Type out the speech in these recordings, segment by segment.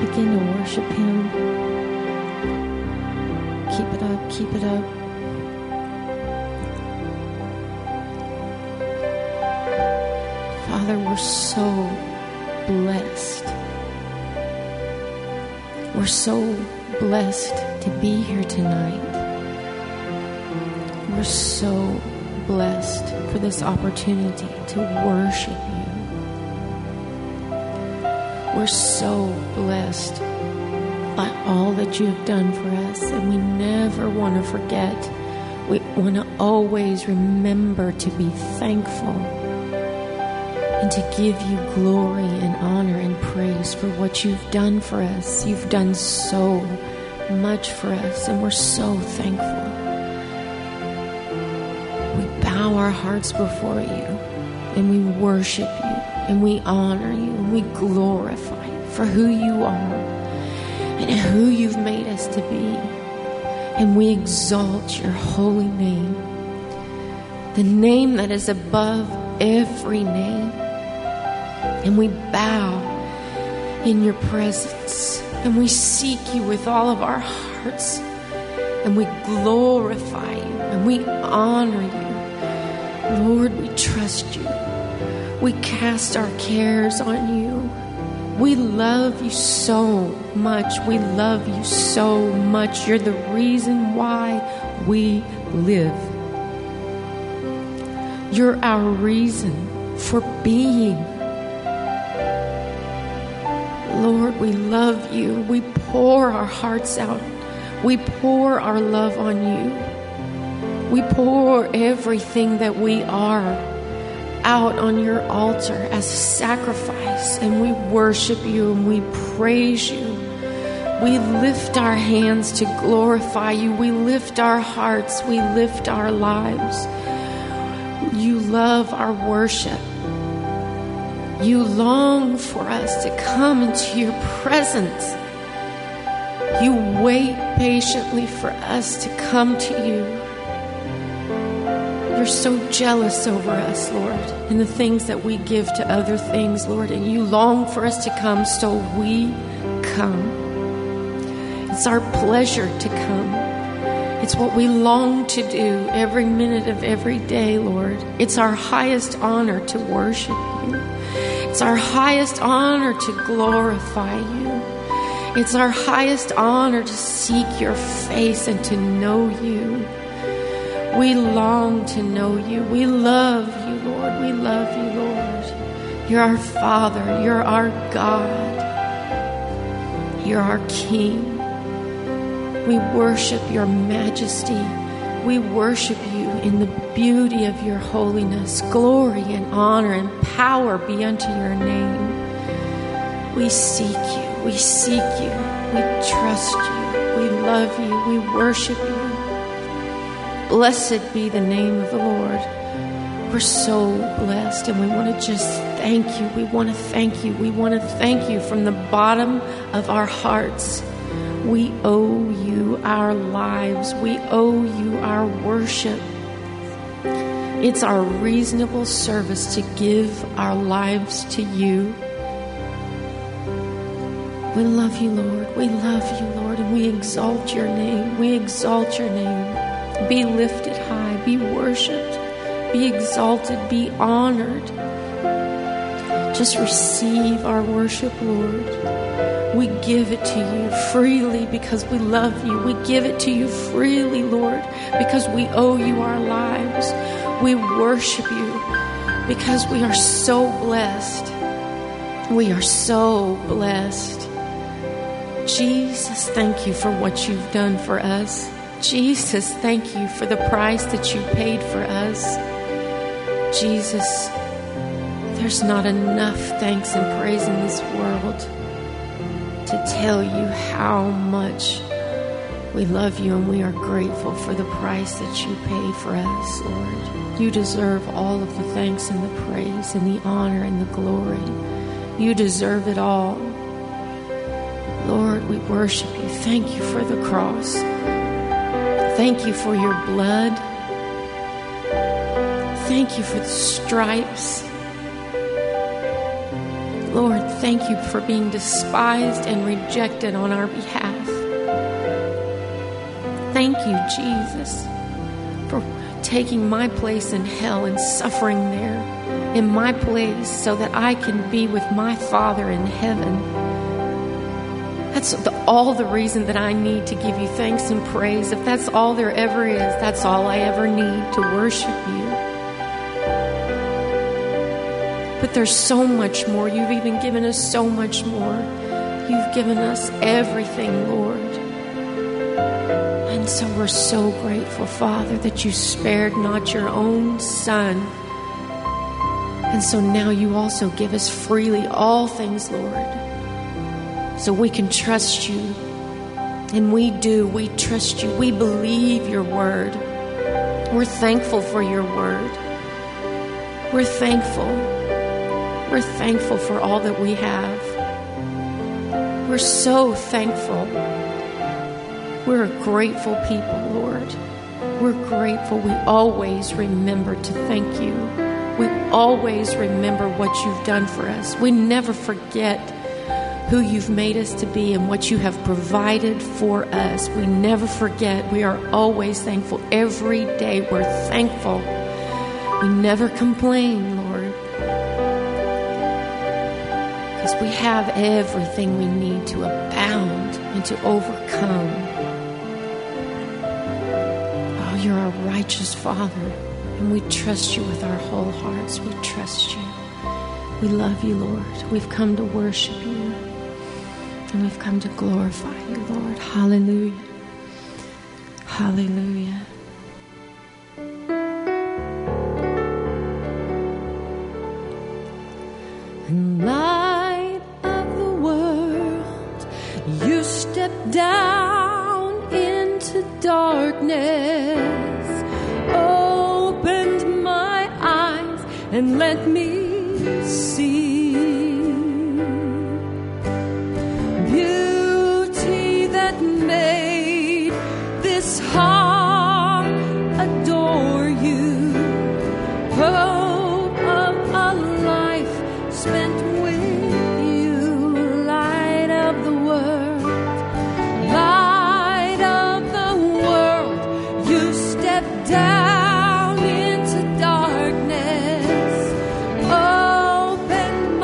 Begin to worship Him. Keep it up, keep it up. Father, we're so blessed. We're so blessed to be here tonight. We're so blessed for this opportunity to worship You. We're so blessed by all that You have done for us, and we never want to forget. We want to always remember to be thankful and to give You glory and honor and praise for what You've done for us. You've done so much for us, and we're so thankful. We bow our hearts before You, and we worship You, and we honor You, and we glorify You for who You are and who You've made us to be. And we exalt Your holy name, the name that is above every name. And we bow in Your presence, and we seek You with all of our hearts, and we glorify You, and we honor You. Lord, we trust You. We cast our cares on You. We love You so much. We love You so much. You're the reason why we live. You're our reason for being. Lord, we love You. We pour our hearts out. We pour our love on You. We pour everything that we are out on Your altar as a sacrifice, and we worship You and we praise You. We lift our hands to glorify You. We lift our hearts. We lift our lives. You love our worship. You long for us to come into Your presence. You wait patiently for us to come to You. You're so jealous over us, Lord, and the things that we give to other things, Lord, and You long for us to come, so we come. It's our pleasure to come. It's what we long to do every minute of every day, Lord. It's our highest honor to worship You. It's our highest honor to glorify You. It's our highest honor to seek Your face and to know You. We long to know You. We love You, Lord. We love You, Lord. You're our Father. You're our God. You're our King. We worship Your majesty. We worship You in the beauty of Your holiness. Glory and honor and power be unto Your name. We seek You. We seek You. We trust You. We love You. We worship You. Blessed be the name of the Lord. We're so blessed, and we want to just thank You. We want to thank You. We want to thank You from the bottom of our hearts. We owe You our lives. We owe You our worship. It's our reasonable service to give our lives to You. We love You, Lord. We love You, Lord, and we exalt Your name. We exalt Your name. Be lifted high. Be worshipped. Be exalted. Be honored. Just receive our worship, Lord. We give it to You freely because we love You. We give it to You freely, Lord, because we owe You our lives. We worship You because we are so blessed. We are so blessed. Jesus, thank You for what You've done for us. Jesus, thank You for the price that You paid for us. Jesus, there's not enough thanks and praise in this world to tell You how much we love You, and we are grateful for the price that You paid for us, Lord. You deserve all of the thanks and the praise and the honor and the glory. You deserve it all. Lord, we worship You. Thank You for the cross. Thank You for Your blood. Thank You for the stripes. Lord, thank you for being despised and rejected on our behalf. Thank you, Jesus, for taking my place in hell and suffering there in my place so that I can be with my Father in heaven. That's all the reason that I need to give you thanks and praise. If that's all there ever is, that's all I ever need to worship you. But there's so much more. You've even given us so much more. You've given us everything, Lord. And so we're so grateful, Father, that you spared not your own Son. And so now you also give us freely all things, Lord. So we can trust you. And we do. We trust you. We believe your word. We're thankful for your word. We're thankful. We're thankful for all that we have. We're so thankful. We're a grateful people, Lord. We're grateful. We always remember to thank you. We always remember what you've done for us. We never forget who you've made us to be and what you have provided for us. We never forget. We are always thankful. Every day we're thankful. We never complain, Lord, because we have everything we need to abound and to overcome. Oh, you're a righteous Father, and we trust you with our whole hearts. We trust you. We love you, Lord. We've come to worship you, and we've come to glorify you, Lord. Hallelujah. Hallelujah. Light of the world, you stepped down into darkness, opened my eyes and let me see beauty that made this heart adore you. Hope of a life spent with you. Light of the world, light of the world, you stepped down into darkness, opened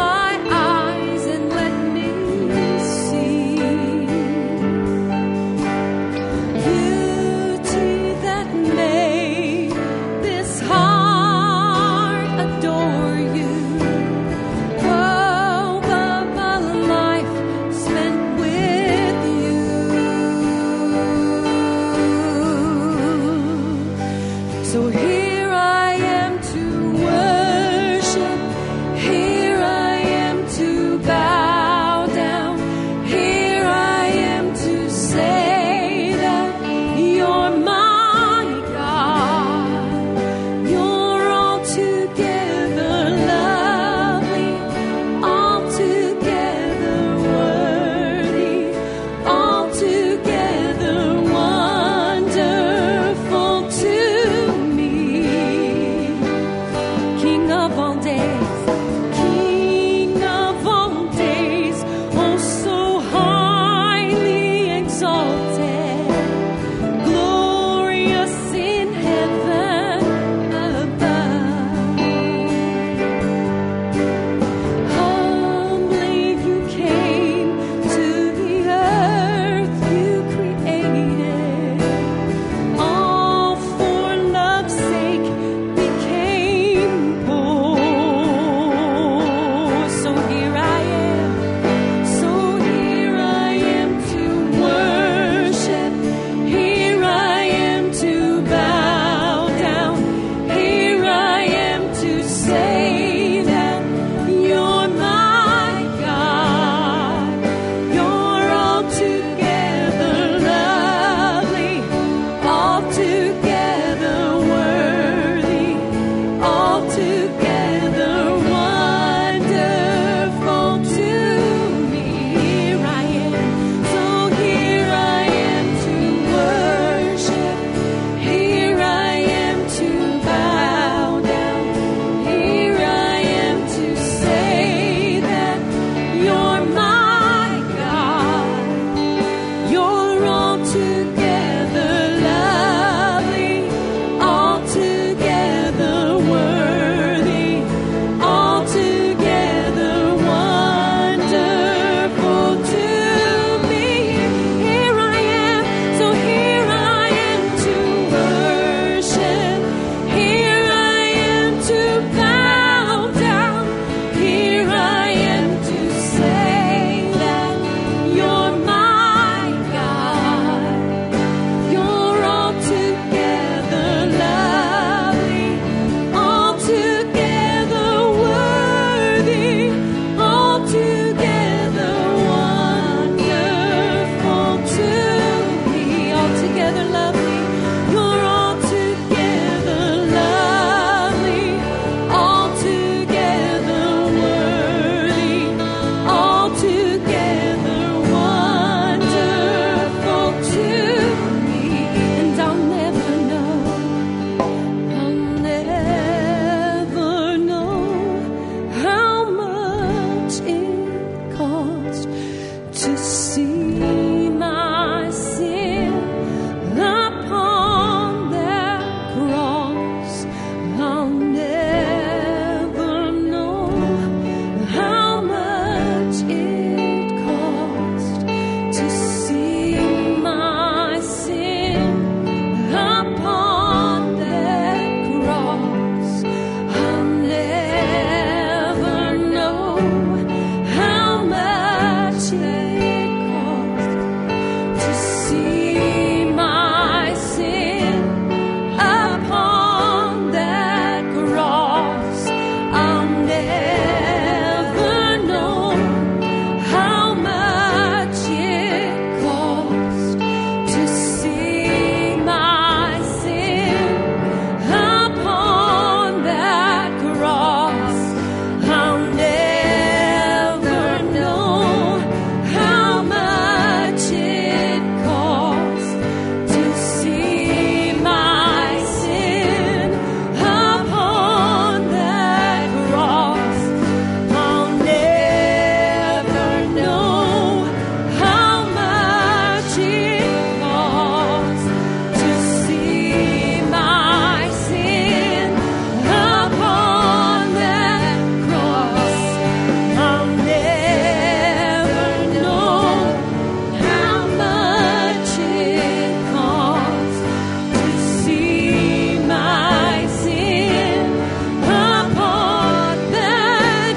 to see my sin upon that cross. I'll never know how much it cost to see my sin upon that cross. I'll never know how much it cost to see my sin upon that cross. I'll never know how much it cost to see my sin upon that cross. I'll never know how much it cost to see my sin upon that cross. I'll never know how much it cost to see my sin upon that cross. I'll never know how much it cost to see my sin upon that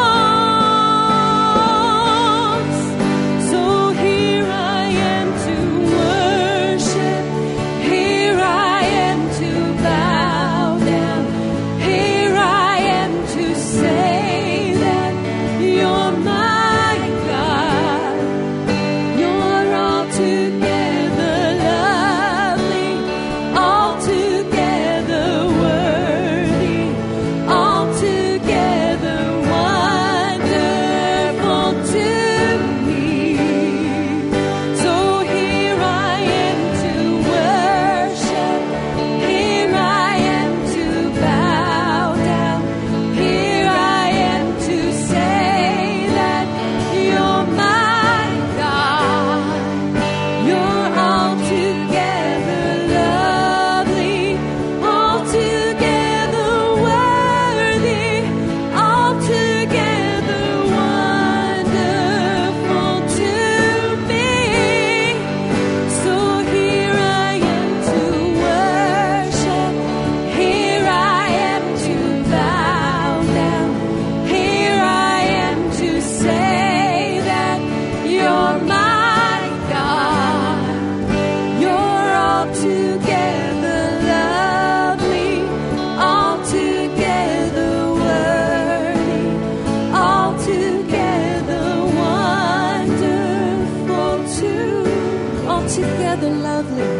cross. So here I am to worship, here I am to bow down, here I am to say that you're my God. You're altogether lovely, altogether worthy, altogether wonderful to me. So here I am to worship, here I am to bow down, here I am to say that you're my God. You're altogether lovely, altogether worthy, altogether wonderful to me. So here I am to worship, here I am to bow down, here I am to say that you're my God. You're altogether lovely, altogether worthy, altogether wonderful too. Altogether lovely,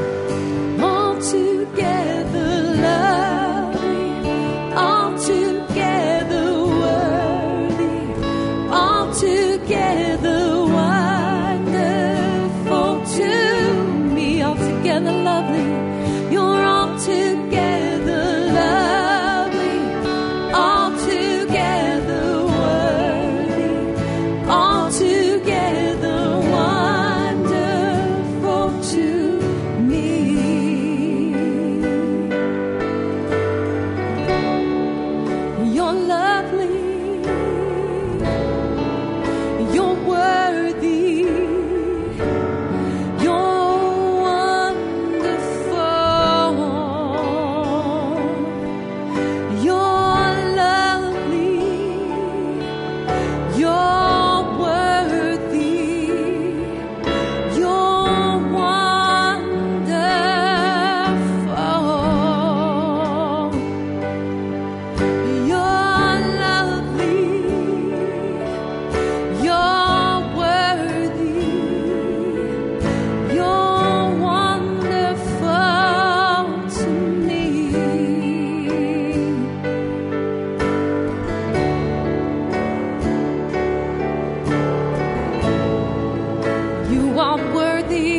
altogether lovely, altogether worthy, altogether wonderful to me. Altogether lovely, you're altogether lovely, altogether worthy, altogether wonderful to me. You're lovely, you're worthy, you're wonderful. You're lovely, you're worthy, you're wonderful. You're lovely, you're worthy, you're wonderful to me. You are worthy,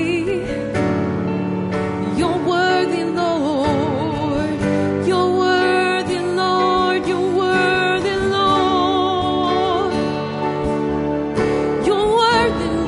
you're worthy, Lord. You're worthy, Lord. You're worthy, Lord. You're worthy,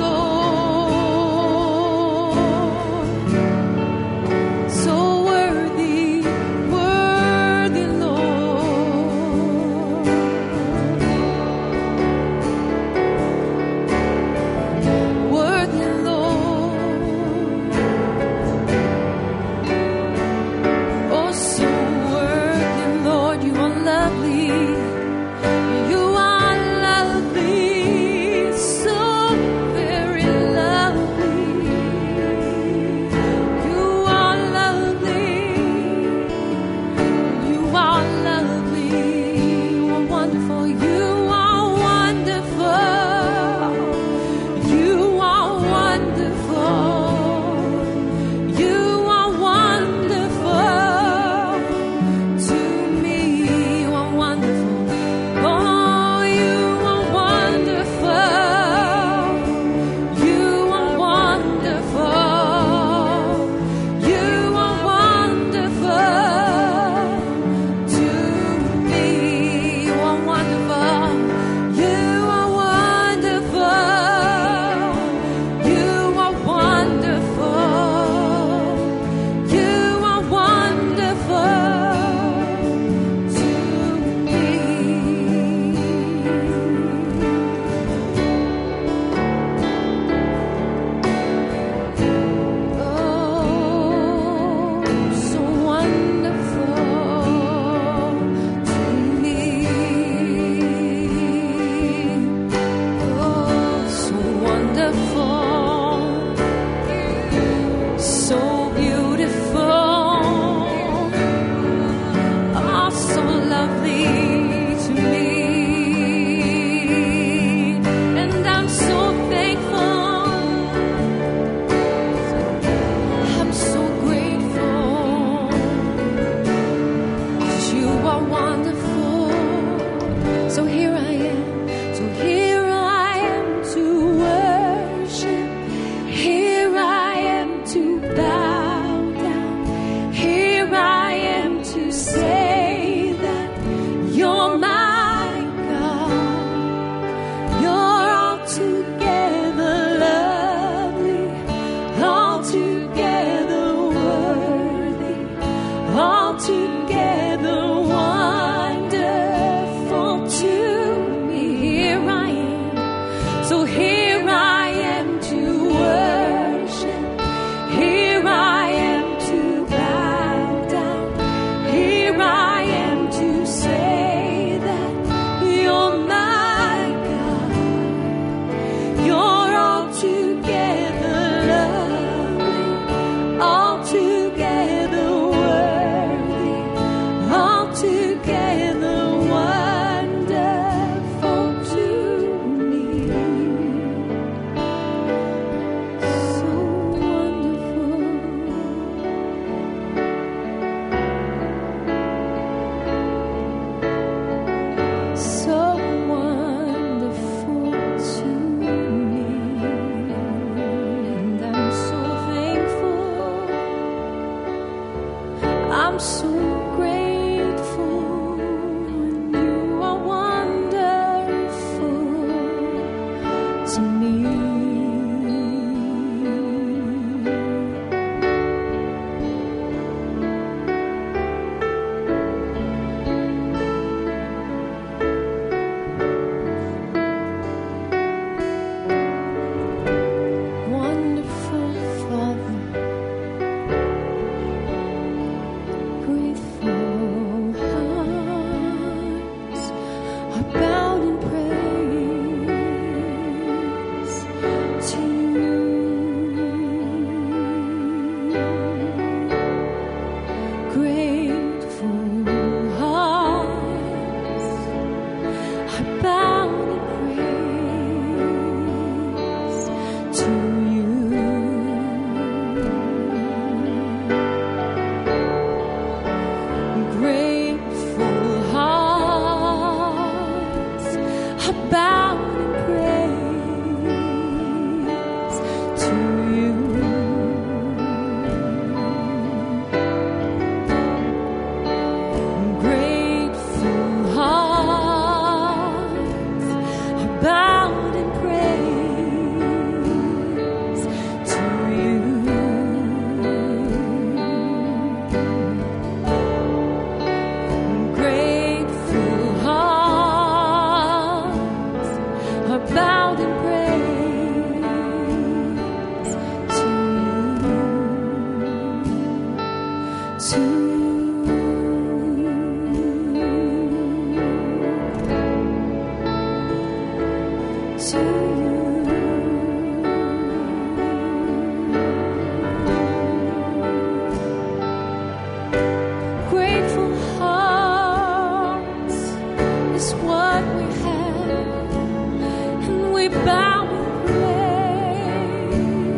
bow in praise.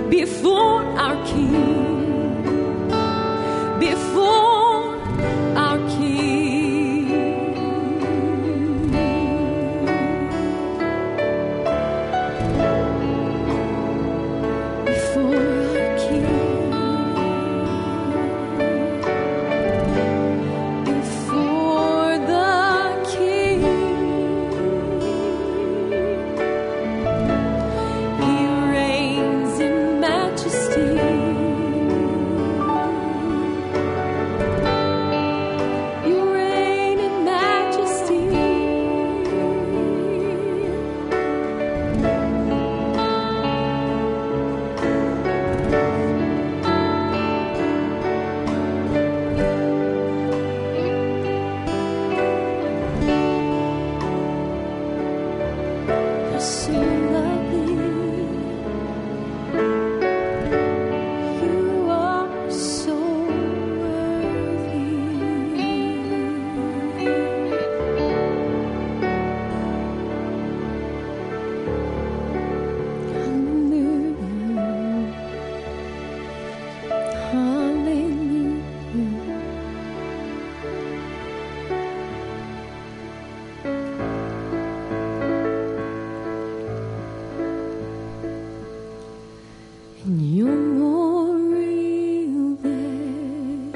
before our King, before our King, before our King, before the King. He reigns in majesty. You reign in majesty. You're so lovely. You are so worthy. Hallelujah. Hallelujah. And you're more real than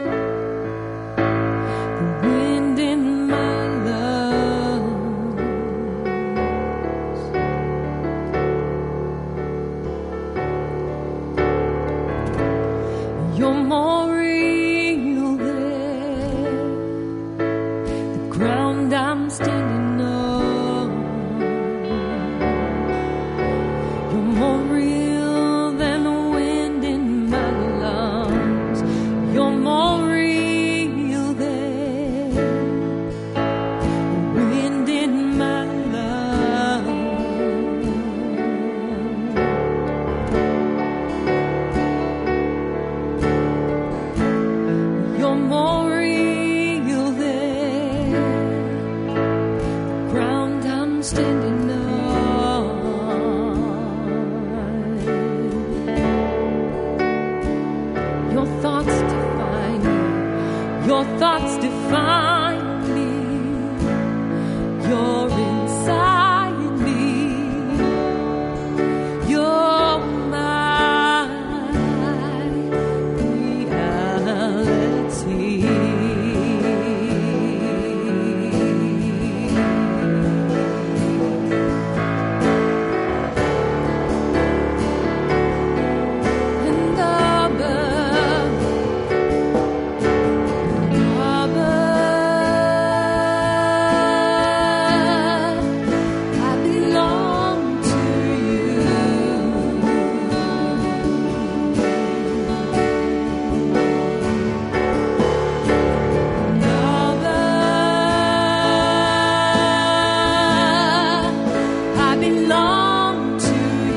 the wind in my lungs. You're more real than the ground I'm standing on. You're more real than the wind in my lungs. You're more real than the wind in my lungs. You're more real than the ground I'm standing on. Your thoughts define me. Your thoughts define me. You're inside me. You're my reality. And I belong to you. I belong to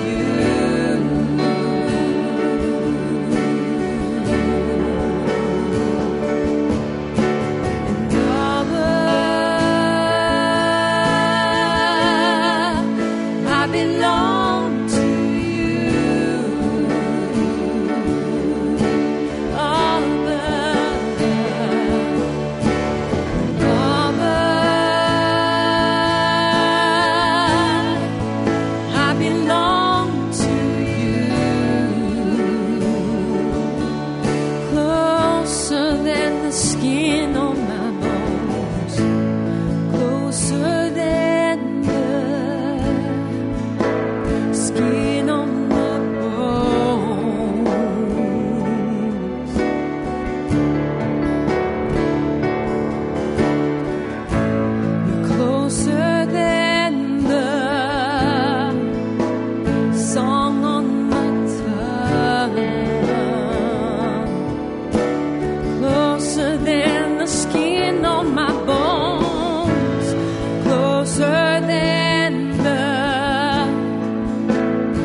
I belong to you. I belong to you. Closer than the skin on my bones. Closer than the skin on my bones. You're closer than the song on my tongue. Closer than the skin on my bones. Closer than the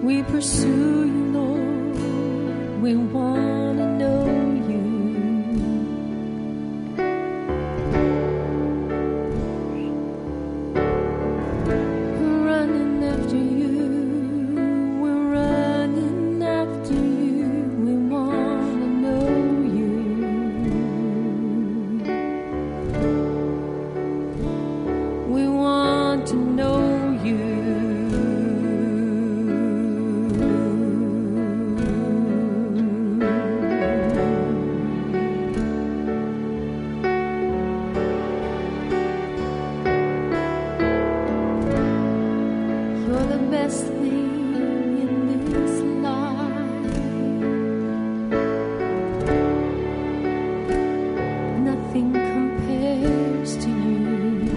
We pursue you, Lord. We want to know you. We're running after you. We're running after you. We want to know you. We want to know you. You're the best thing in this life. Nothing compares to you.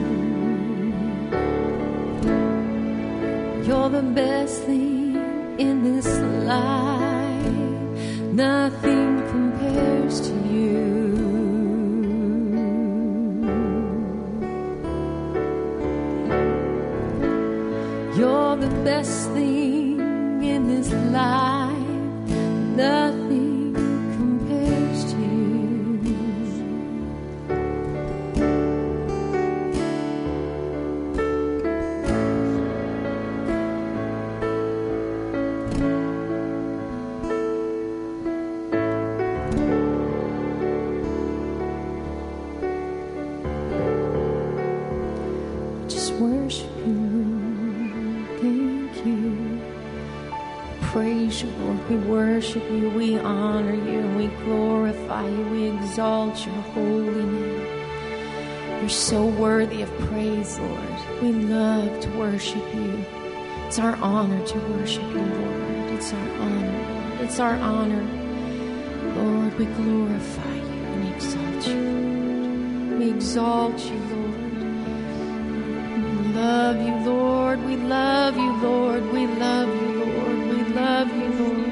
You're the best thing in this life. Nothing compares to you. You're the best thing in this life. Nothing compares to you. Just worship you. Thank you. Praise you, Lord. We worship you. We honor you. And we glorify you. We exalt your holy name. You're so worthy of praise, Lord. We love to worship you. It's our honor to worship you, Lord. It's our honor, Lord. It's our honor. Lord, we glorify you and exalt you, Lord. We exalt you, Lord. We love you, Lord. We love you, Lord. We love you, Lord. We love you, Lord.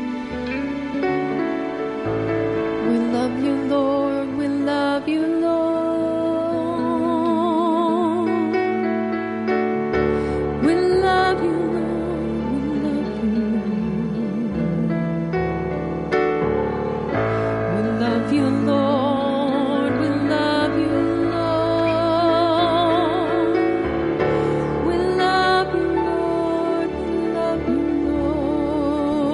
We love you, Lord. We love you, Lord. We love you, Lord. We love you, Lord. We love you, Lord. We love you, Lord. We love you, Lord.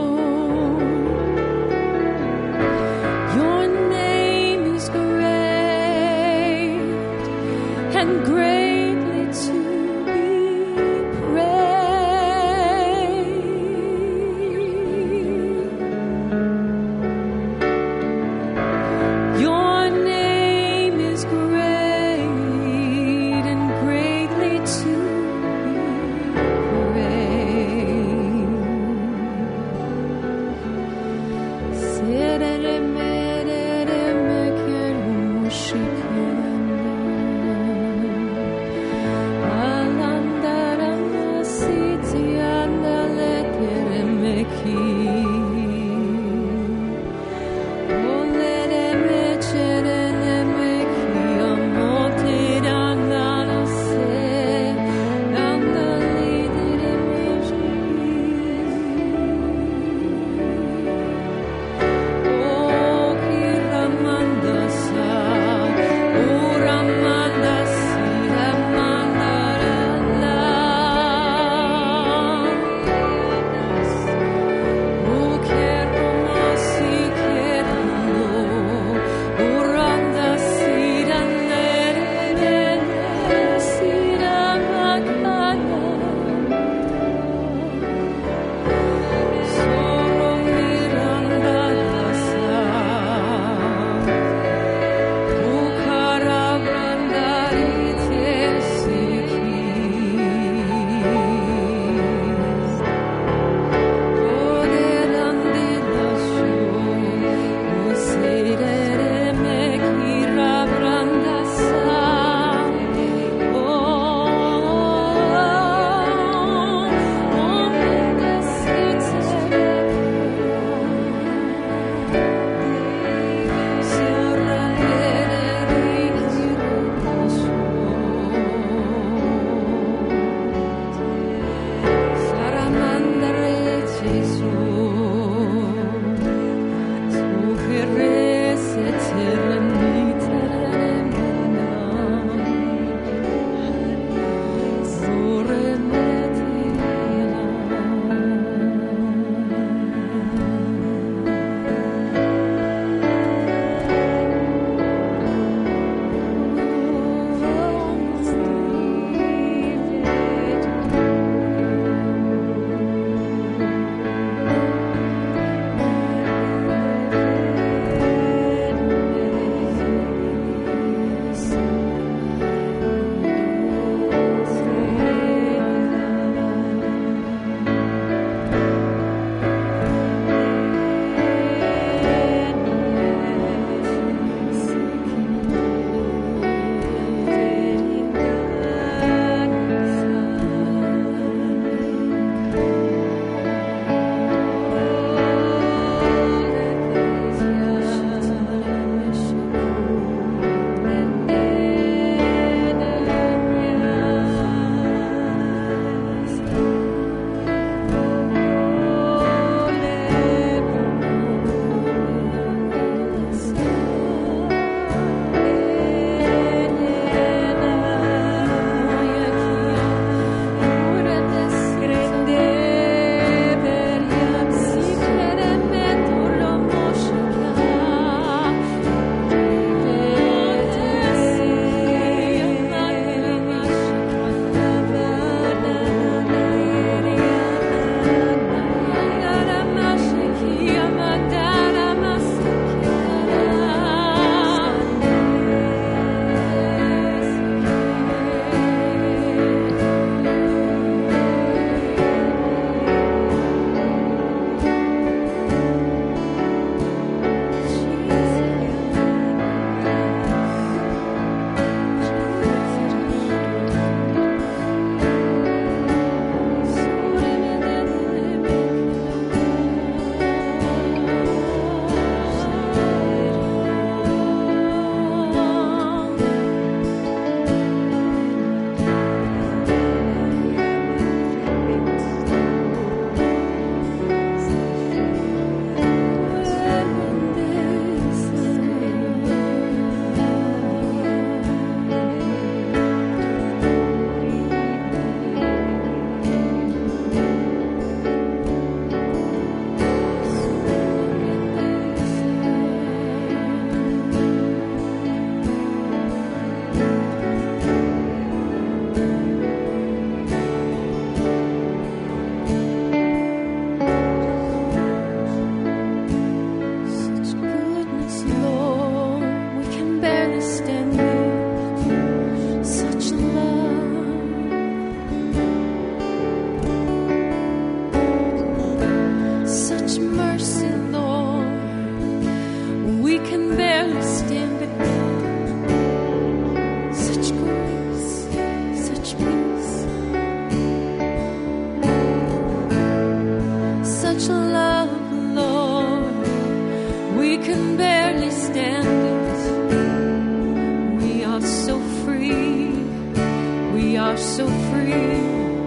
standards. We are so free. We are so free.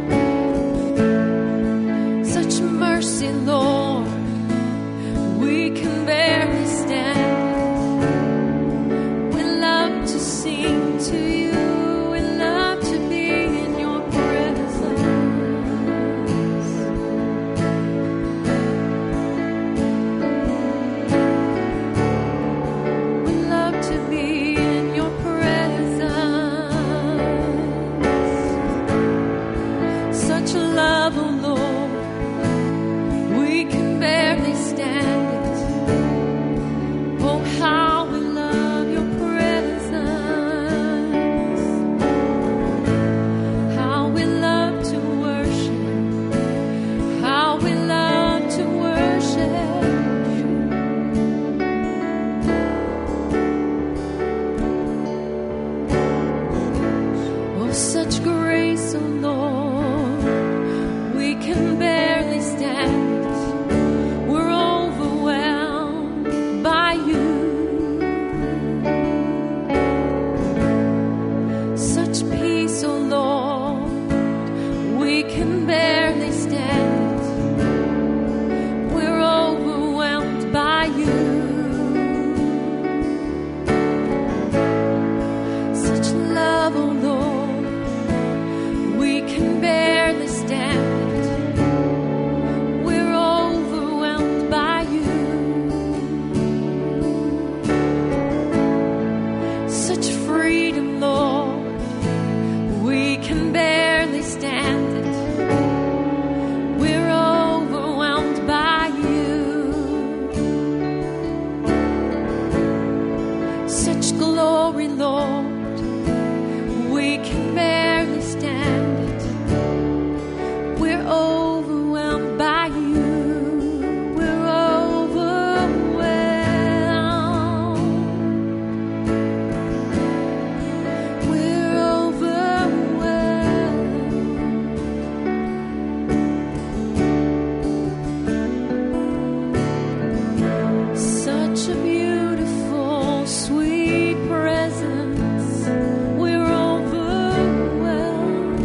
Such mercy, Lord. We can barely stand. We love to sing to you. We love to be in your presence. We love to be in your presence. Such love, oh Lord. We can barely stand it. Oh, how we love your presence. How we love to worship. How we love to worship you. Oh, such grace, oh Lord. We can barely stand it. We're overwhelmed by you. Such peace, oh Lord. We can barely stand it. We're overwhelmed by you. Such love, oh Lord. We can barely stand it. We're overwhelmed by you. Such freedom, Lord. We can barely stand it. We're overwhelmed by you. Such glory, Lord. We can barely stand it. We're overwhelmed by you. We're overwhelmed. We're overwhelmed. Such a beautiful, sweet presence. We're overwhelmed.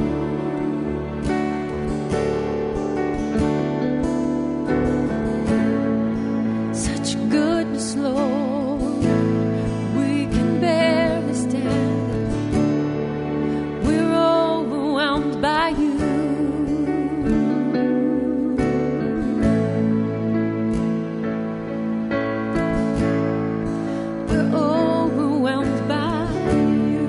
Such goodness, Lord. We can barely stand it. We're overwhelmed by you. We're overwhelmed by you.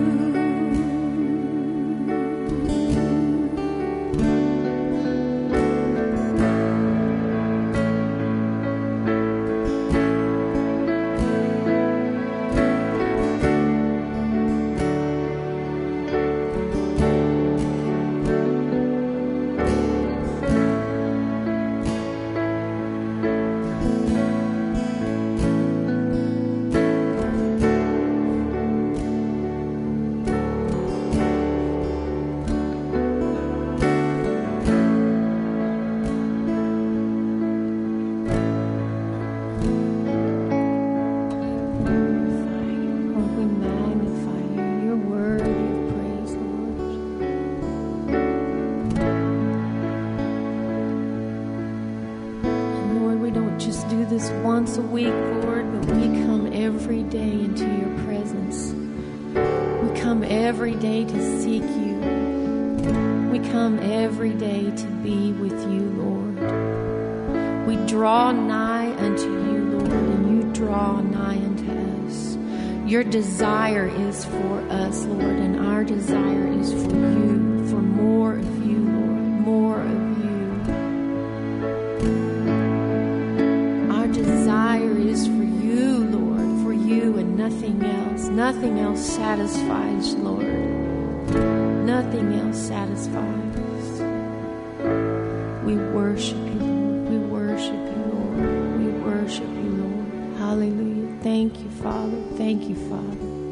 Lord, we magnify you. You're worthy of praise, Lord. And Lord, we don't just do this once a week, Lord, but we come every day into your presence. We come every day to seek you. We come every day to be with you, Lord. We draw nigh unto you, Lord, and you draw nigh unto us. Your desire is for us, Lord, and our desire is for you, for more of you, Lord, more of you. Our desire is for you, Lord, for you and nothing else. Nothing else satisfies, Lord. Nothing else satisfies. We worship you, Lord. We worship you, Lord. We worship you, Lord. Hallelujah. Thank you, Father. Thank you, Father.